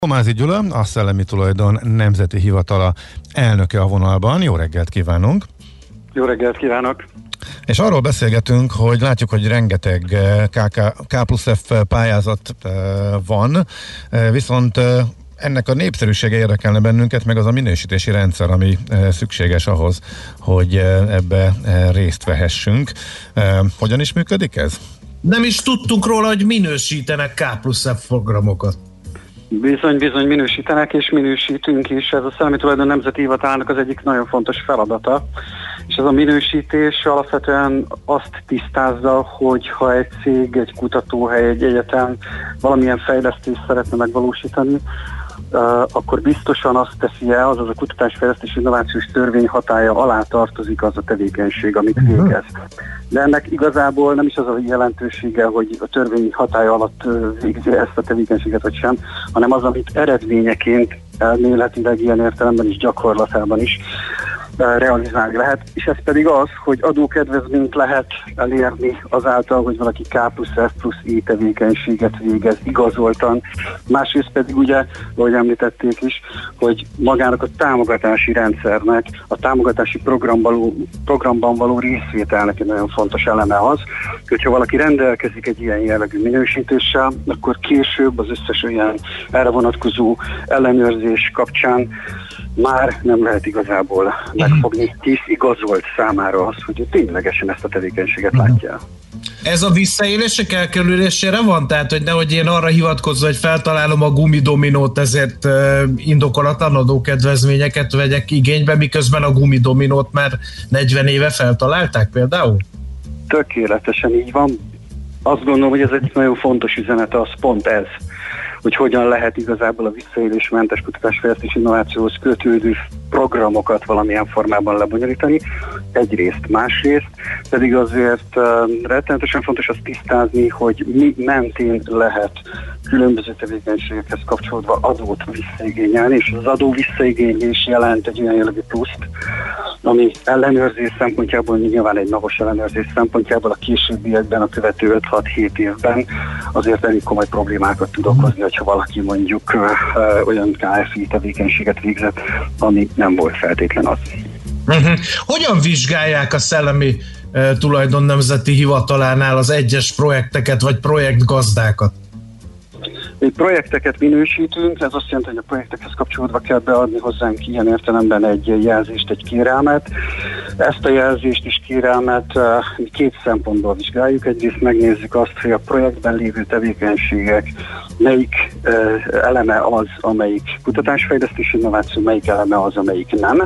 Pomázi Gyula, a Szellemi Tulajdon Nemzeti Hivatala elnöke a vonalban. Jó reggelt kívánunk! Jó reggelt kívánok! És arról beszélgetünk, hogy látjuk, hogy rengeteg K+F pályázat van, viszont ennek a népszerűsége érdekelne bennünket, meg az a minősítési rendszer, ami szükséges ahhoz, hogy ebbe részt vehessünk. Hogyan is működik ez? Nem is tudtunk róla, hogy minősítenek K+F programokat. Bizony minősítenek, és minősítünk is. Ez a Szellemi Tulajdon Nemzeti Hivatalának az egyik nagyon fontos feladata. És ez a minősítés alapvetően azt tisztázza, hogy ha egy cég, egy kutatóhely, egy egyetem valamilyen fejlesztést szeretne megvalósítani, akkor biztosan azt teszi el, azaz a kutatásfejlesztési innovációs törvény hatálya alá tartozik az a tevékenység, amit végez. De ennek igazából nem is az a jelentősége, hogy a törvény hatálya alatt végzi ezt a tevékenységet vagy sem, hanem az, amit eredményeként elméletileg ilyen értelemben is, gyakorlatában is realizálni lehet, és ez pedig az, hogy adókedvezményt lehet elérni azáltal, hogy valaki K+F+I tevékenységet végez igazoltan. Másrészt pedig ugye, ahogy említették is, hogy magának a támogatási rendszernek, a támogatási programban való részvételnek egy nagyon fontos eleme az, hogyha valaki rendelkezik egy ilyen jellegű minősítéssel, akkor később az összes olyan erre vonatkozó ellenőrzés kapcsán már nem lehet igazából megfogni, hisz igazolt számára az, hogy ténylegesen ezt a tevékenységet látja. Ez a visszaélések elkerülésére van? Tehát, hogy nehogy én arra hivatkozva, hogy feltalálom a gumidominót, ezért indokolatlan adókedvezményeket vegyek igénybe, miközben a gumidominót már 40 éve feltalálták például? Tökéletesen így van. Azt gondolom, hogy ez egy nagyon fontos üzenet, az pont ez, hogy hogyan lehet igazából a visszaélésmentes kutatásfejlesztési innovációhoz kötődő programokat valamilyen formában lebonyolítani. Egyrészt, másrészt pedig azért rettenetesen fontos azt tisztázni, hogy mi mentén lehet különböző tevékenységekhez kapcsolódva adót visszaigényelni, és az adó visszaigénylés jelent egy olyan jellegű pluszt, ami ellenőrzés szempontjából, nyilván egy napos ellenőrzés szempontjából a későbbiekben, a követő 5-6-7 évben azért elég komoly problémákat tud okozni, hogyha valaki mondjuk olyan KFI tevékenységet végzett, ami nem volt feltétlen az. Hogyan vizsgálják a Szellemi Tulajdon Nemzeti Hivatalánál az egyes projekteket vagy projektgazdákat? Mi projekteket minősítünk, ez azt jelenti, hogy a projektekhez kapcsolódva kell beadni hozzánk ilyen értelemben egy jelzést, egy kérelmet. Ezt a jelzést és kérelmet két szempontból vizsgáljuk. Egyrészt megnézzük azt, hogy a projektben lévő tevékenységek melyik eleme az, amelyik kutatásfejlesztési innováció, melyik eleme az, amelyik nem.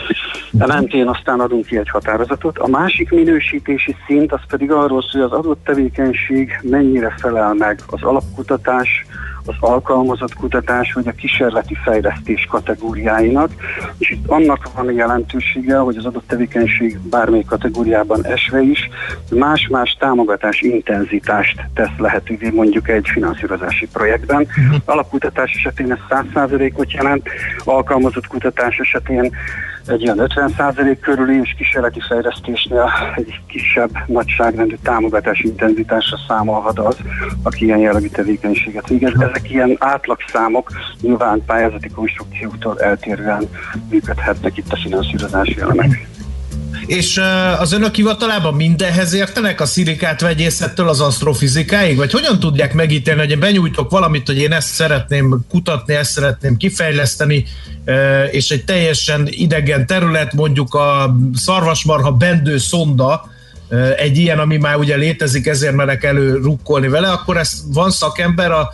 Mentén aztán adunk ki egy határozatot. A másik minősítési szint az pedig arról szól, hogy az adott tevékenység mennyire felel meg az alapkutatás, az alkalmazott kutatás vagy a kísérleti fejlesztés kategóriáinak, és itt annak van a jelentősége, hogy az adott tevékenység bármely kategóriában esve is más-más támogatás intenzitást tesz lehetővé mondjuk egy finanszírozási projektben. Alapkutatás esetén ez 100%-ot jelent, alkalmazott kutatás esetén egy ilyen 50% körüli, és kísérleti fejlesztésnél egy kisebb nagyságrendű támogatási intenzitásra számolhat az, aki ilyen jellegű tevékenységet végez. Ezek ilyen átlagszámok, nyilván pályázati konstrukcióktól eltérően működhetnek itt a finanszírozási elemek. És az önök hivatalában mindenhez értenek, a szilikátvegyészettől az asztrofizikáig? Vagy hogyan tudják megítélni, hogy én benyújtok valamit, hogy én ezt szeretném kutatni, ezt szeretném kifejleszteni, és egy teljesen idegen terület, mondjuk a szarvasmarha bendő szonda, egy ilyen, ami már ugye létezik, ezért merek előrukkolni vele, akkor van szakember a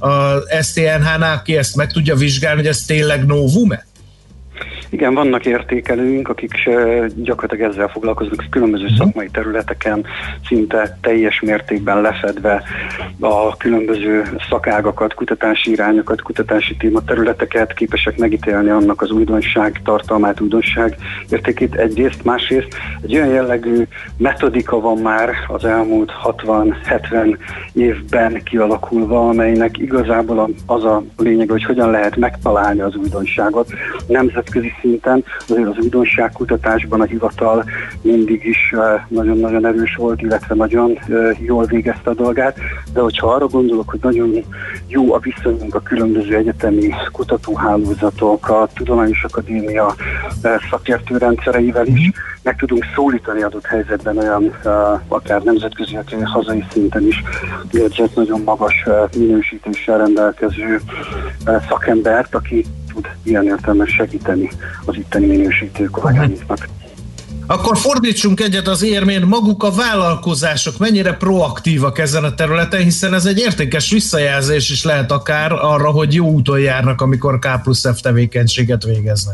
STNH-nál, aki ezt meg tudja vizsgálni, hogy ez tényleg novum-e? Igen, vannak értékelőink, akik gyakorlatilag ezzel foglalkoznak különböző szakmai területeken, szinte teljes mértékben lefedve a különböző szakágakat, kutatási irányokat, kutatási tématerületeket, képesek megítélni annak az újdonság tartalmát, újdonság értékét egyrészt, másrészt egy olyan jellegű metodika van már az elmúlt 60-70 évben kialakulva, amelynek igazából az a lényeg, hogy hogyan lehet megtalálni az újdonságot nemzetközi szinten. Azért az újdonságkutatásban a hivatal mindig is nagyon-nagyon erős volt, illetve nagyon jól végezte a dolgát, de hogyha arra gondolok, hogy nagyon jó a viszonyunk a különböző egyetemi kutatóhálózatok, a Tudományos Akadémia szakértőrendszereivel is, meg tudunk szólítani adott helyzetben olyan akár nemzetközi, akár hazai szinten is érzett nagyon magas minősítéssel rendelkező szakembert, aki tud ilyen értelemben segíteni az itteni minősítő kollégáinknak. Akkor fordítsunk egyet az érmén, maguk a vállalkozások mennyire proaktívak ezen a területen, hiszen ez egy értékes visszajelzés is lehet akár arra, hogy jó úton járnak, amikor K+F tevékenységet végeznek.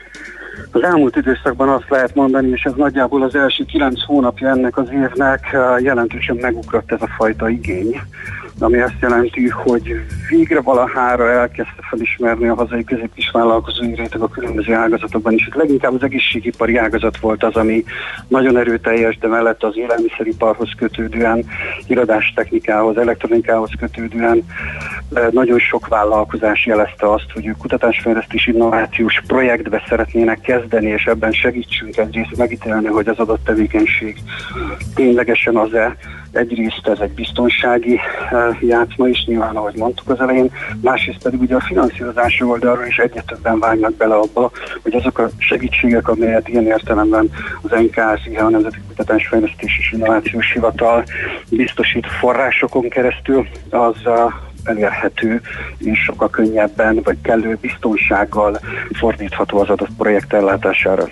Az elmúlt időszakban azt lehet mondani, és ez nagyjából az első 9 hónapja ennek az évnek, jelentősen megugrott ez a fajta igény, ami azt jelenti, hogy végre valahára elkezdte felismerni a hazai közép-kis vállalkozói réteg a különböző ágazatokban is. Leginkább az egészségipari ágazat volt az, ami nagyon erőteljes, de mellett az élelmiszeriparhoz kötődően, irodástechnikához, elektronikához kötődően nagyon sok vállalkozás jelezte azt, hogy ők kutatásfejlesztés innovációs projektbe szeretnének kezdeni, és ebben segítsünk egyrészt megítélni, hogy az adott tevékenység ténylegesen az-e. Egyrészt ez egy biztonsági játszma is, nyilván, ahogy mondtuk az elején, másrészt pedig ugye a finanszírozási oldalról is egyre többen vágnak bele abba, hogy azok a segítségek, amelyet ilyen értelemben az NKSZI, a Nemzeti Kutatásfejlesztés és Innovációs Hivatal biztosít forrásokon keresztül, az elérhető és sokkal könnyebben vagy kellő biztonsággal fordítható az adott projekt ellátására.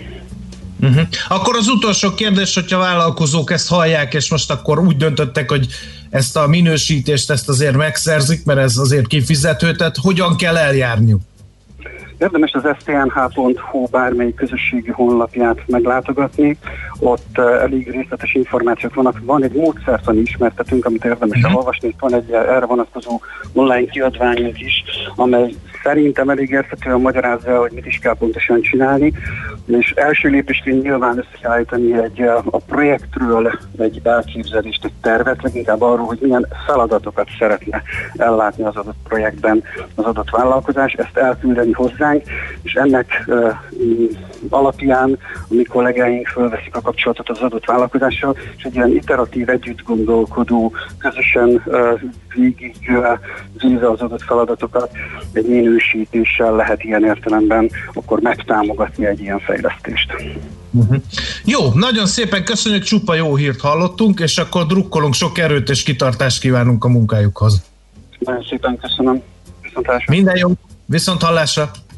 Akkor az utolsó kérdés, hogyha vállalkozók ezt hallják, és most akkor úgy döntöttek, hogy ezt a minősítést ezt azért megszerzik, mert ez azért kifizető, tehát hogyan kell eljárniuk? Érdemes az sthh.hu bármelyik közösségi honlapját meglátogatni, ott elég részletes információk vannak. Van egy módszertani ismertetünk, amit érdemes elolvasni, van egy erre vonatkozó online kiadványunk is, amely szerintem elég érthetően magyarázza, hogy mit is kell pontosan csinálni, és első lépésként nyilván össze kell állítani a projektről egy elképzelést, egy tervet, leginkább arról, hogy milyen feladatokat szeretne ellátni az adott projektben az adott vállalkozás, ezt elküldeni hozzánk, és ennek alapján a mi kollégáink fölveszik a kapcsolatot az adott vállalkozással, és egy ilyen iteratív, együtt gondolkodó, közösen végigvéve az adott feladatokat egy minősítéssel lehet ilyen értelemben akkor megtámogatni egy ilyen fejlesztést. Jó, nagyon szépen köszönjük, csupa jó hírt hallottunk, és akkor drukkolunk, sok erőt és kitartást kívánunk a munkájukhoz. Nagyon szépen köszönöm. Minden jó, viszont hallásra!